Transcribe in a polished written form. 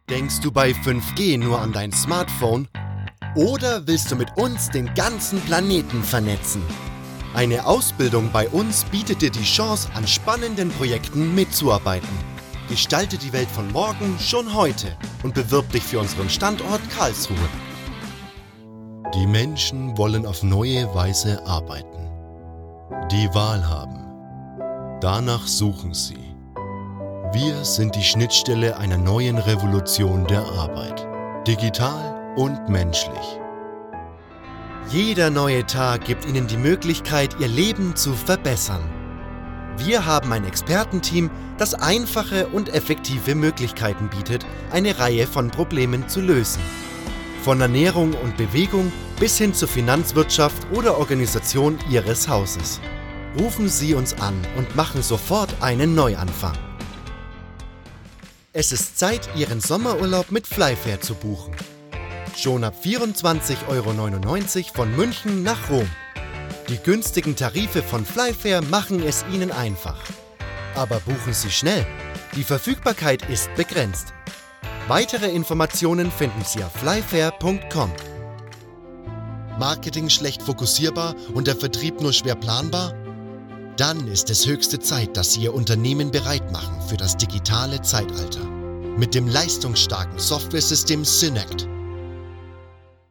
Denkst du bei 5G nur an dein Smartphone? Oder willst du mit uns den ganzen Planeten vernetzen? Eine Ausbildung bei uns bietet dir die Chance, an spannenden Projekten mitzuarbeiten. Gestalte die Welt von morgen schon heute und bewirb dich für unseren Standort Karlsruhe. Die Menschen wollen auf neue Weise arbeiten. Die Wahl haben. Danach suchen sie. Wir sind die Schnittstelle einer neuen Revolution der Arbeit. Digital und menschlich. Jeder neue Tag gibt Ihnen die Möglichkeit, Ihr Leben zu verbessern. Wir haben ein Expertenteam, das einfache und effektive Möglichkeiten bietet, eine Reihe von Problemen zu lösen. Von Ernährung und Bewegung bis hin zur Finanzwirtschaft oder Organisation Ihres Hauses. Rufen Sie uns an und machen sofort einen Neuanfang. Es ist Zeit, Ihren Sommerurlaub mit Flyfair zu buchen. Schon ab 24,99 € von München nach Rom. Die günstigen Tarife von Flyfair machen es Ihnen einfach. Aber buchen Sie schnell, die Verfügbarkeit ist begrenzt. Weitere Informationen finden Sie auf flyfair.com. Marketing schlecht fokussierbar und der Vertrieb nur schwer planbar? Dann ist es höchste Zeit, dass Sie Ihr Unternehmen bereit machen für das digitale Zeitalter. Mit dem leistungsstarken Softwaresystem Synact